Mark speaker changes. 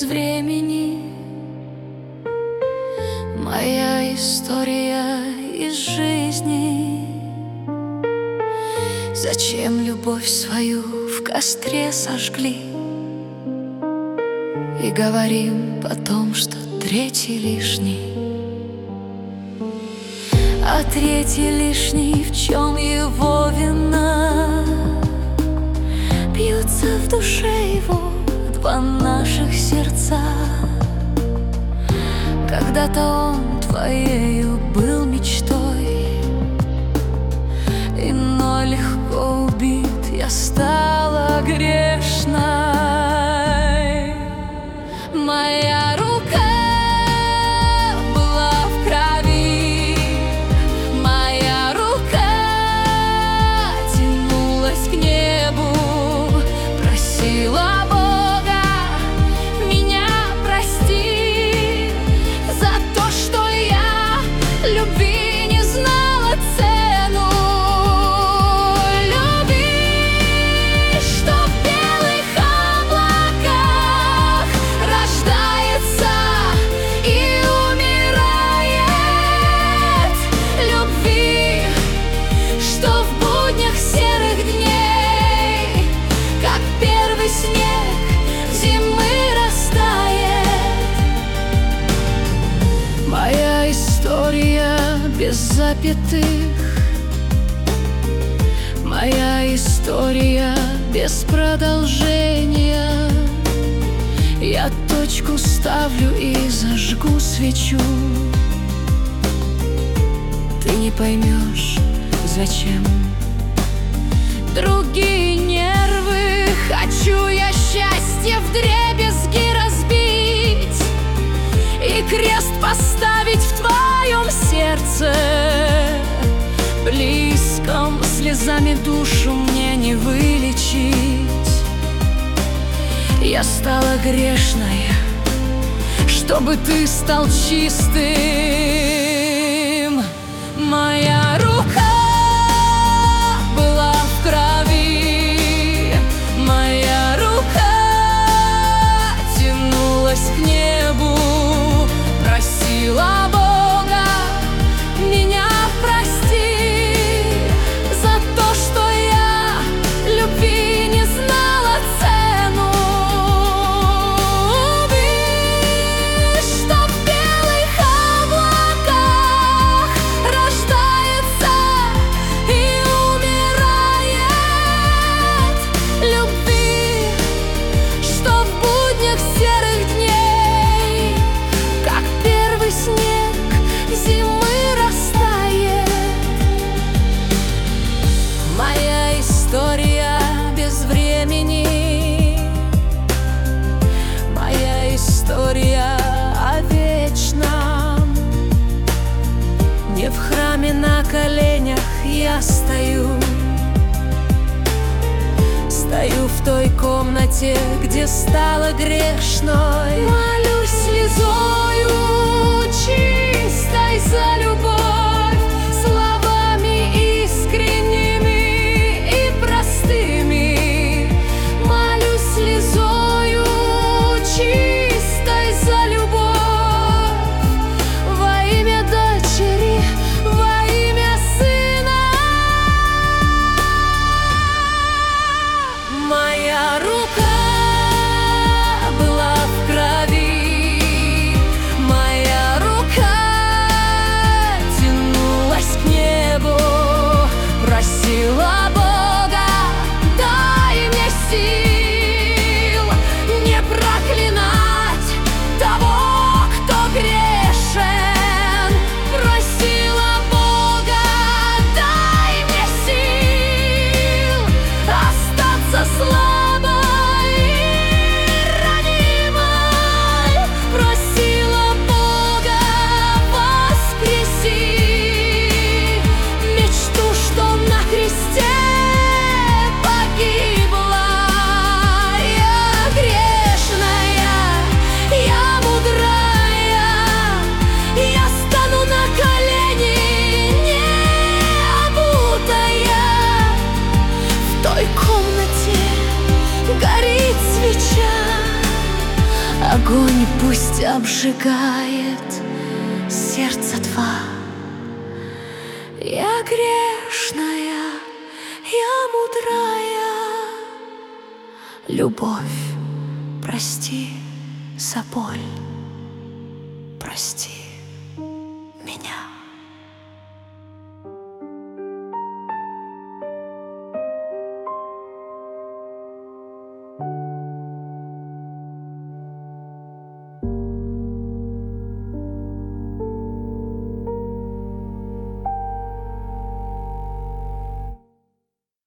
Speaker 1: без времени. Моя история из жизни. Зачем любовь свою в костре сожгли? И говорим потом, что третий лишний. А третий лишний, в чем его вина? Бьются в душе его два наших сердца. Когда-то он твоею был мечтой, иной легко убит, я стала грешной. Моя рука была в крови, моя рука тянулась к небу, просила Бога меня прости за то, что я любви не знала цену. Люби, что в белых облаках рождается и умирает. Любви, что в буднях серых дней, как первый снег зимы, растает. Моя история без запятых, моя история без продолжения. Я точку ставлю и зажгу свечу. Ты не поймешь, зачем. Другие нервы, хочу я счастье вдребезги разбить и крест поставить в твоем сердце близком. Слезами душу мне не вылечить. Я стала грешной, чтобы ты стал чистым. Моя рука была в крови, моя рука тянулась к небу, просила Бога меня прости за то, что я любви не знала цену. Люби, что в белых облаках рождается и умирает. Любви, что в буднях серых дней, как первый снег зимы, растает. Моя история без времени, моя история о вечном. Не в храме на коленях я стою, стою в той комнате, где стала грешной. Молюсь слезою чистой за любовь, словами искренними и простыми. Молюсь слезою чистой за любовь, во имя дочери, во имя сына. Моя рука была в крови, моя рука Огонь пусть обжигает сердца два. Я грешная, я мудрая. Любовь, прости за боль, прости.